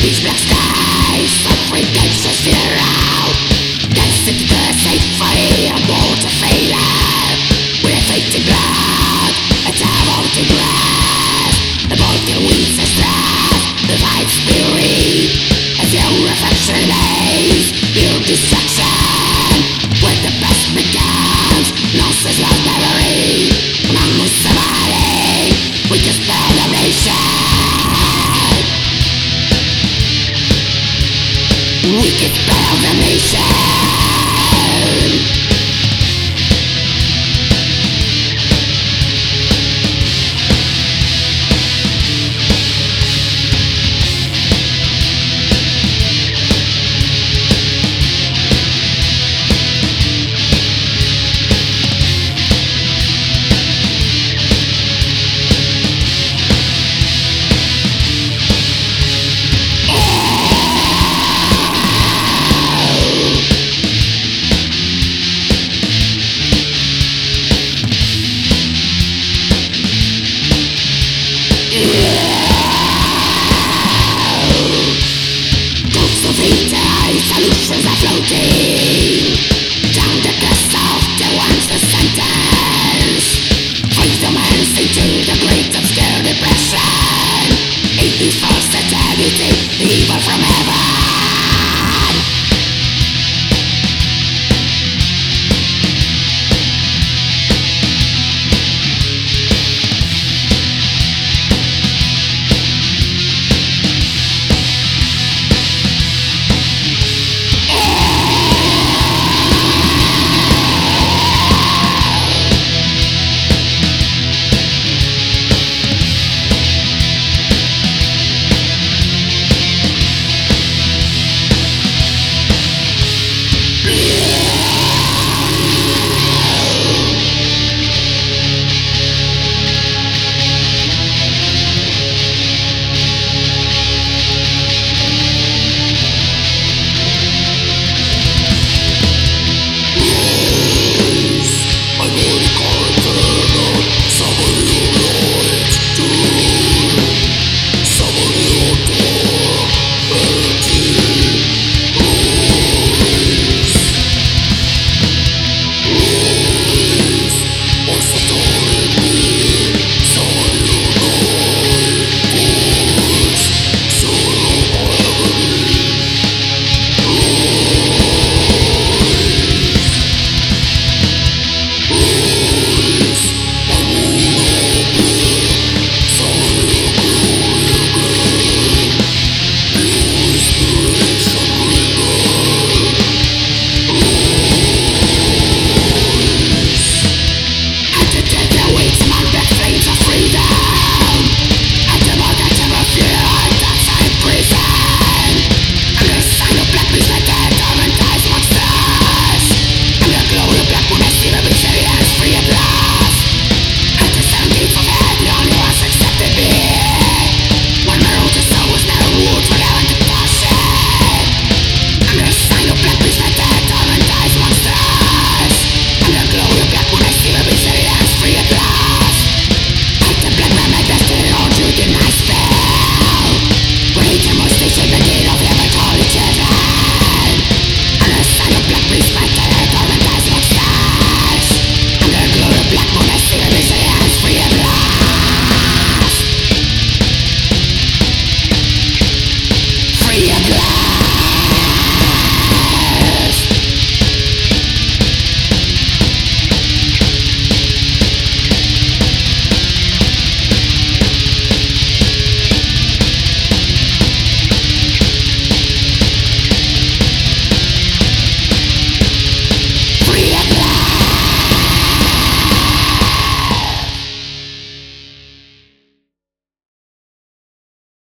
Each black sky, suffering dangerous zero. Dancing to the symphony of mortal failure. With fainting blood, a devil to grass. The broken winds and stress, the light spirit. As your reflection remains, your destruction. When the past becomes, lost as lost memory. Among us somebody, we can spell the nation. We can spell the nation. Ghosts of hate, solutions are floating.